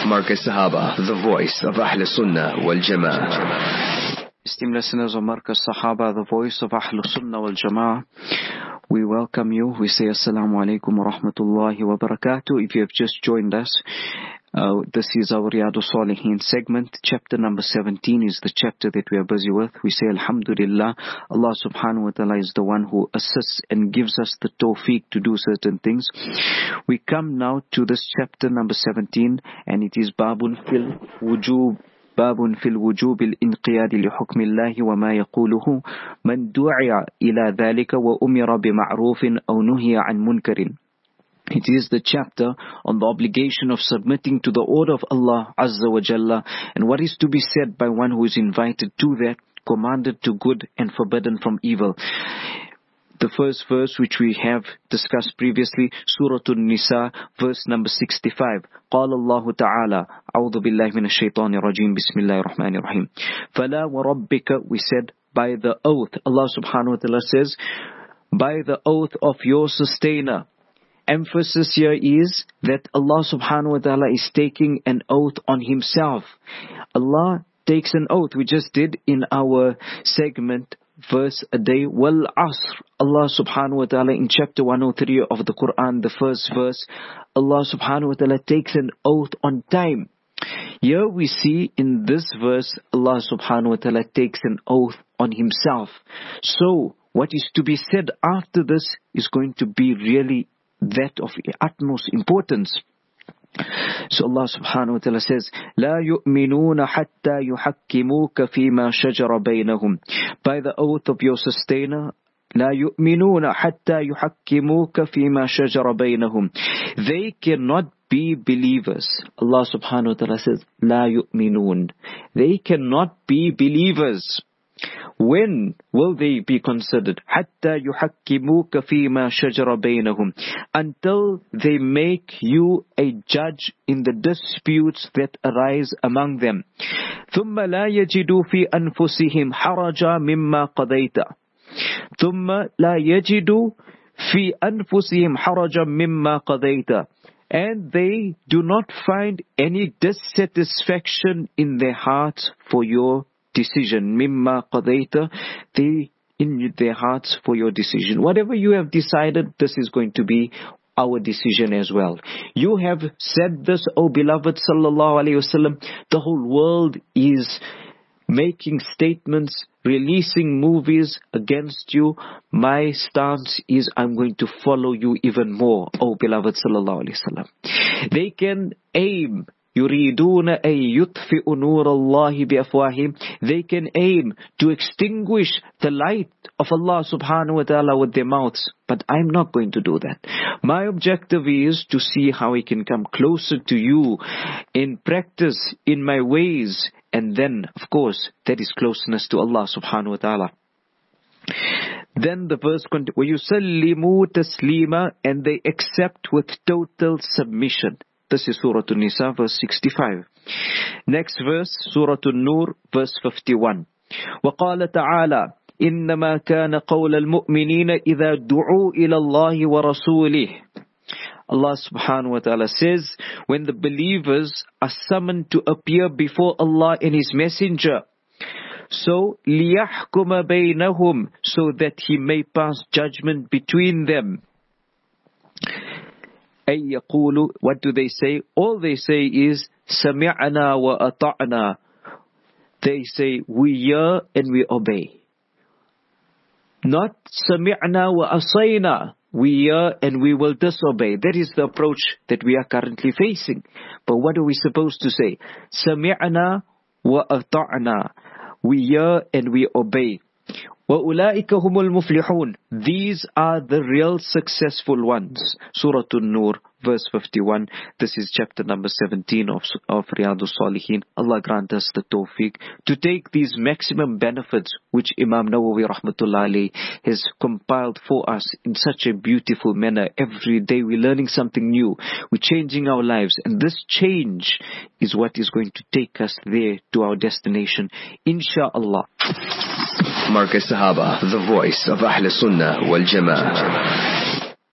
Markaz Sahaba, the voice of Ahl Sunnah wal Jama'ah. Esteemed listeners of Markaz Sahaba, the voice of Ahl Sunnah wal Jama'ah, we welcome you. We say Assalamu alaikum wa rahmatullahi wa barakatuh. If you have just joined us, this is our Riyadus Salihin segment. Chapter number 17 is the chapter that we are busy with. We say Alhamdulillah, Allah subhanahu wa ta'ala is the one who assists and gives us the tawfiq to do certain things. We come now to this chapter number 17, and it is Babun fil wujub. باب في الوجوب الانقياد لحكم الله وما يقوله من دعي إلى ذلك وأمر بمعروف أو نهي عن منكر. It is the chapter on the obligation of submitting to the order of Allah Azza wa Jalla and what is to be said by one who is invited to that, commanded to good and forbidden from evil. The first verse which we have discussed previously, Surah An-Nisa, verse number 65. قال الله تعالى أعوذ بالله من الشيطان الرجيم بسم الله الرحمن الرحيم فلا وربك, we said by the oath. Allah subhanahu wa ta'ala says by the oath of your sustainer. Emphasis here is that Allah subhanahu wa ta'ala is taking an oath on himself. Allah takes an oath. We just did in our segment verse a day, wal asr. Allah subhanahu wa ta'ala in chapter 103 of the Quran, the first verse, Allah subhanahu wa ta'ala takes an oath on time. Here we see in this verse, Allah subhanahu wa ta'ala takes an oath on himself. So what is to be said after this is going to be really that of utmost importance. So Allah subhanahu wa ta'ala says, لا يؤمنون حتى يحكموك فيما شجر بينهم. By the oath of your sustainer, لا يؤمنون حتى يحكموك فيما شجر بينهم. They cannot be believers. Allah subhanahu wa ta'ala says, لا يؤمنون. They cannot be believers. When will they be considered? حتى يحكموك فيما شجر بينهم. Until they make you a judge in the disputes that arise among them. ثم لا يجدوا في أنفسهم حرجا مما قضيت. ثم لا يجدوا في أنفسهم حرجا مما قضيت. And they do not find any dissatisfaction in their hearts for your decision. Mimma qadayta, they in their hearts for your decision. Whatever you have decided, this is going to be our decision as well. You have said this, O beloved sallallahu alaihi wasallam. The whole world is making statements, releasing movies against you. My stance is I'm going to follow you even more, O beloved sallallahu alaihi wasallam. They can aim. يريدون أن يطفئوا نور الله بأفواههم. They can aim to extinguish the light of Allah subhanahu wa ta'ala with their mouths. But I'm not going to do that. My objective is to see how I can come closer to you in practice, in my ways. And then, of course, that is closeness to Allah subhanahu wa ta'ala. Then the verse continues, وَيُسَلِّمُوا تَسْلِيمًا, and they accept with total submission. This is Surah An-Nisa, verse 65. Next verse, Surah An-Nur, verse 51. وَقَالَ تَعَالَى إِنَّمَا كَانَ قَوْلَ الْمُؤْمِنِينَ إِذَا دُعُوا إِلَى اللَّهِ وَرَسُولِهِ. Allah subhanahu wa ta'ala says, when the believers are summoned to appear before Allah and His Messenger, so لِيَحْكُمَ بَيْنَهُمْ, so that He may pass judgment between them. أي يقولوا, what do they say? All they say is سمعنا وأطعنا. They say we hear and we obey. Not سمعنا وأصينا. We hear and we will disobey. That is the approach that we are currently facing. But what are we supposed to say? سمعنا وأطعنا. We hear and we obey. وَأُولَٰئِكَ هُمُ الْمُفْلِحُونَ. These are the real successful ones. Surah An-Nur, verse 51. This is chapter number 17 of Riyadus Salihin. Allah grant us the tawfiq to take these maximum benefits which Imam Nawawi rahmatullah alayhi has compiled for us in such a beautiful manner. Every day we're learning something new. We're changing our lives. And this change is what is going to take us there to our destination. Insha'Allah. Markaz Sahaba, the voice of Ahl Sunnah wal Jama'ah.